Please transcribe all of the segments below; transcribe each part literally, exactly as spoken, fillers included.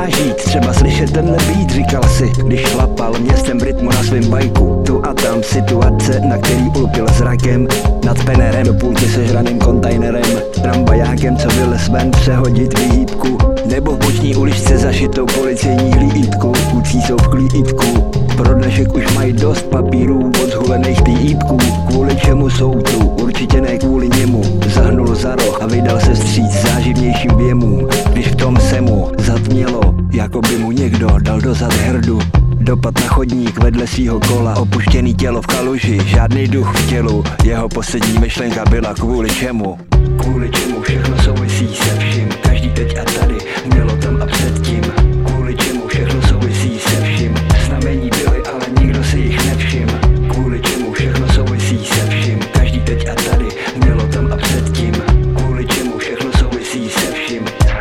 žít, třeba slyšet tenhle beat, říkal si, když šlapal městem v rytmu na svým bajku. Tu a tam situace, na který ulpil zrakem, nad penerem, do půlky sežraným kontajnerem, tramvajákem, co vylez ven přehodit vyhýbku, nebo v boční uličce zašitou policejní hlídku. Kluci jsou v klídku, pro dnešek už mají dost papírů od zhulených týpků. Kvůli čemu jsou tu, určitě ne kvůli němu. Zahnul za roh a vydal se vstříc záživnějším věmům, když v tom semu zatmělo, jako by mu někdo dal dozad hrdu. Dopad na chodník vedle svýho kola, opuštěný tělo v kaluži, žádný duch v tělu. Jeho poslední myšlenka byla kvůli čemu. Kvůli čemu všechno souvisí se vším, každý teď a tady, mělo tam a předtím. Kvůli čemu všechno souvisí se vším, znamení byly, ale nikdo si jich nevšim. Kvůli čemu všechno souvisí se vším, každý teď a tady, mělo tam a předtím. Kvůli čemu všechno souvisí se vším.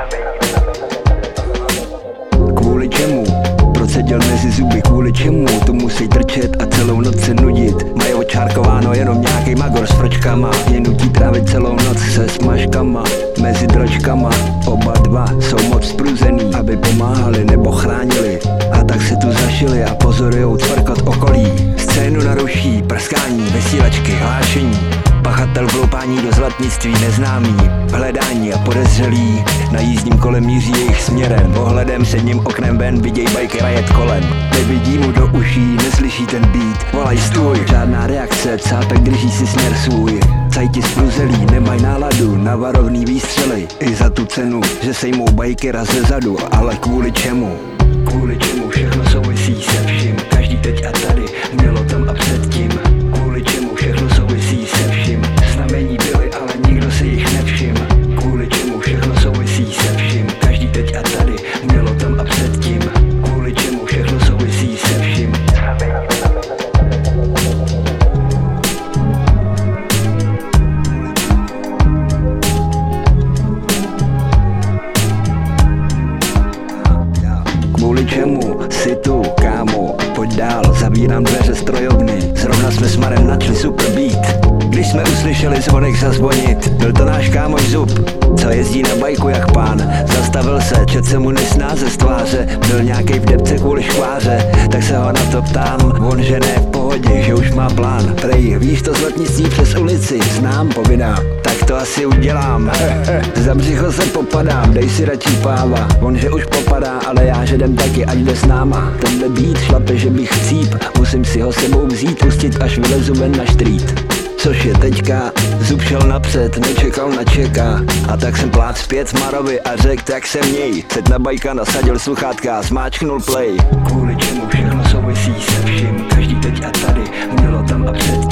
Kvůli čemu? Seděl mezi zuby, kvůli čemu tu musí trčet a celou noc se nudit. Mají očárkováno jenom nějaký magor s fročkama, je nutí trávit celou noc se smažkama mezi dročkama. Oba dva jsou moc spruzený, aby pomáhali nebo chránili, a tak se tu zašili a pozorujou cvrkot okolí. Scénu naruší prskání, vysílačky, hlášení. Pachatel vloupání do zlatnictví neznámý, hledání a podezřelí na jízdním kole míří jejich směrem. Pohledem sedním oknem ven viděj bajkera jet kolem. Nevidí mu do uší, neslyší ten beat, volaj stůj. Žádná reakce, cápek drží si směr svůj. Cajti spruzelí, nemaj náladu na varovný výstřely, i za tu cenu, že sejmou bajkera ze zadu. Ale kvůli čemu? Kvůli čemu všechno souvisí se vším, každý teď a tady, mělo tam a předtím. Kvůli čemu všechno souvisí se vším, znamení byly, ale nikdo si jich nevšim. Kvůli čemu všechno souvisí se vším, každý teď a tady, mělo tam a předtím. Kvůli čemu všechno souvisí se vším. Kvůli čemu si tu, kámo, pojď dál, zavírám dveře strojovny. Zrovna jsme s Marem načli super beat, když jsme uslyšeli zvonek zazvonit. Byl to náš kámoš Zub, co jezdí na bajku jak pán. Zastavil se, čet se mu nesnáze z tváře, byl nějakej v depce kvůli škváře. Tak se ho na to ptám, on že ne v pohodě, že už má plán. Prej, víš to zlatnictví přes ulici, znám, povídá, tak to asi udělám. Za břicho se popadám, dej si radši páva. On že už popadá, ale já že jdem taky, ať jde s náma. Tenhle beat šlape, že bych chcíp, musím si ho sebou vzít, pustit, až vylezu ven na štrít. Což je teďka, Zub šel napřed, nečekal na čeka. A tak jsem plát zpět Marovi a řek, tak se měj. Set na bajka nasadil sluchátka, zmáčknul play. Kvůli čemu všechno souvisí se vším, každý teď a tady, mělo tam a před